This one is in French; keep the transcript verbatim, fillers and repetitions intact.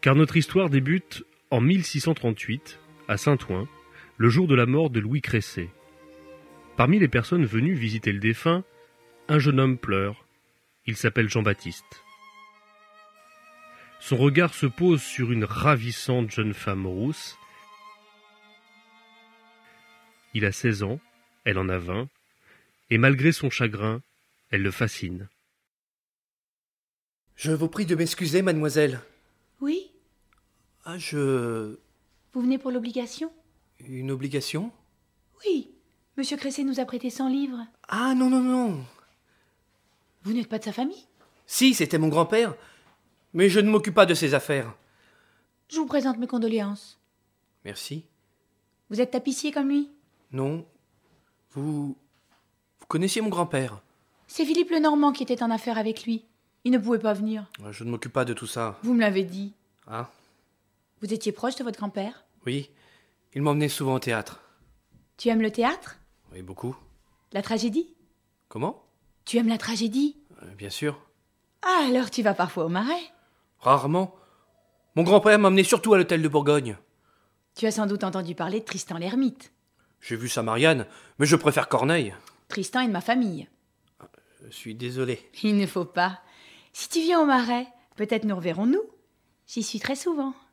Car notre histoire débute en mille six cent trente-huit, à Saint-Ouen, le jour de la mort de Louis Cresset. Parmi les personnes venues visiter le défunt, un jeune homme pleure. Il s'appelle Jean-Baptiste. Son regard se pose sur une ravissante jeune femme rousse. Il a seize ans, elle en a vingt, et malgré son chagrin, elle le fascine. Je vous prie de m'excuser, mademoiselle. Oui? Ah, je... Vous venez pour l'obligation? Une obligation? Oui. Monsieur Cresset nous a prêté cent livres. Ah, non, non, non. Vous n'êtes pas de sa famille? Si, c'était mon grand-père. Mais je ne m'occupe pas de ses affaires. Je vous présente mes condoléances. Merci. Vous êtes tapissier comme lui? Non. Vous... Vous connaissiez mon grand-père? C'est Philippe Lenormand qui était en affaire avec lui. Il ne pouvait pas venir. Je ne m'occupe pas de tout ça. Vous me l'avez dit. Ah? Vous étiez proche de votre grand-père? Oui. Il m'emmenait souvent au théâtre. Tu aimes le théâtre? Oui, beaucoup. La tragédie? Comment? Tu aimes la tragédie? euh, Bien sûr. Ah, alors tu vas parfois au Marais? Rarement. Mon grand-père m'emmenait surtout à l'hôtel de Bourgogne. Tu as sans doute entendu parler de Tristan l'ermite. J'ai vu sa Marianne, mais je préfère Corneille. Tristan est de ma famille. Je suis désolé. Il ne faut pas. Si tu viens au Marais, peut-être nous reverrons-nous. J'y suis très souvent.